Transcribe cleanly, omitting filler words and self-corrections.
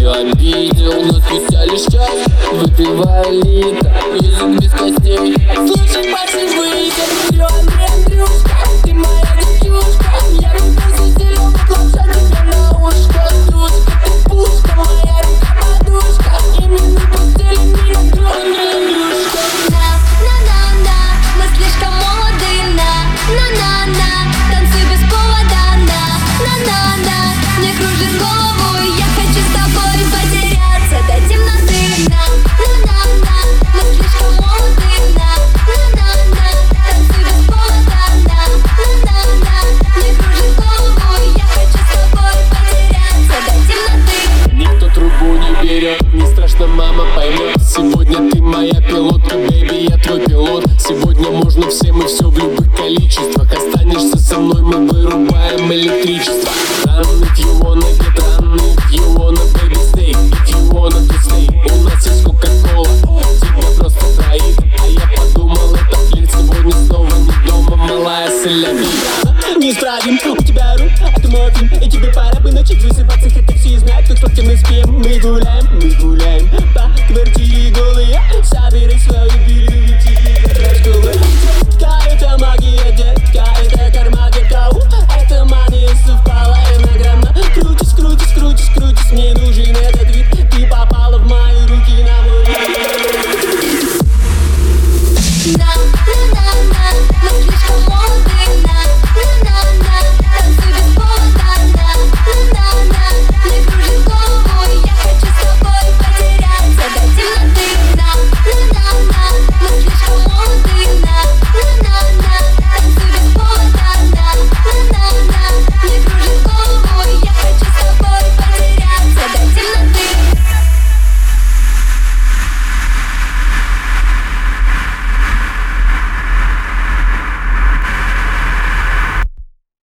ее обидел, но спустя лишь час выпивая литр, язык без костей. Слушай, пошли выйдем, Андрюшка, ты моя девчушка. Я влюбился сильно, лапша тебе на ушко. Душка, ты пушка, моя рука-подушка. Именно в постели меня тронет Андрюшка. На-на-на, мы слишком молоды. На-на-на, танцуй без повода. На-на-на, мне кружит голову, я хочу с тобой потеряться до темноты. На-на-на, мы слишком молоды. На-на-на, танцуй без повода. На-на-на, мне кружит голову, я хочу с тобой потеряться до темноты. Никто трубу не берет, не страшно, мама поймет. Сегодня ты моя пилотка, бэйби, я твой пилот. Сегодня можно всем и все в любых количествах. Останешься со мной, мы вырубаем электричество. Run if you wanna get run, if you wanna baby stay, if you wanna to stay. У нас есть кока-кола, тебя просто троит. А я подумал, это флирт, сегодня снова не дома, малая солями. Неисправим, у тебя руль, а ты мой фильм. И тебе пора бы начать высыпаться, хотя все знают, как сладко мы спим. Мы гуляем,